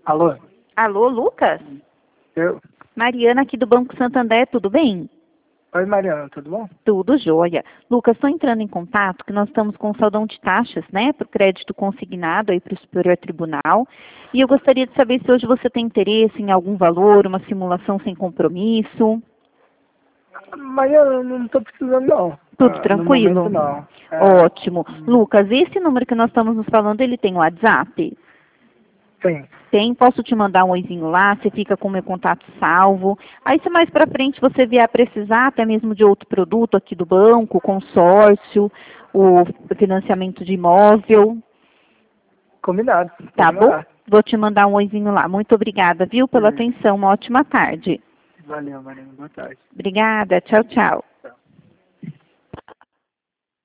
Alô? Alô, Lucas? Eu? Mariana aqui do Banco Santander, tudo bem? Oi, Mariana, tudo bom? Tudo jóia. Lucas, estou entrando em contato que nós estamos com saudão de taxas, né, para o crédito consignado aí para o Superior Tribunal. E eu gostaria de saber se hoje você tem interesse em algum valor, uma simulação sem compromisso. Mariana, eu não estou precisando, não. Tudo No momento, tranquilo? não. Ótimo. Lucas, esse número que nós estamos nos falando, ele tem WhatsApp? Sim. Tem, posso te mandar um oizinho lá, você fica com o meu contato salvo. Aí se mais para frente você vier a precisar até mesmo de outro produto aqui do banco, consórcio, o financiamento de imóvel, Combinado. tá Pode bom? mandar. Vou te mandar um oizinho lá. Muito obrigada, viu, pela atenção. Uma ótima tarde. Valeu, Mariana. Boa tarde. Obrigada, tchau, tchau.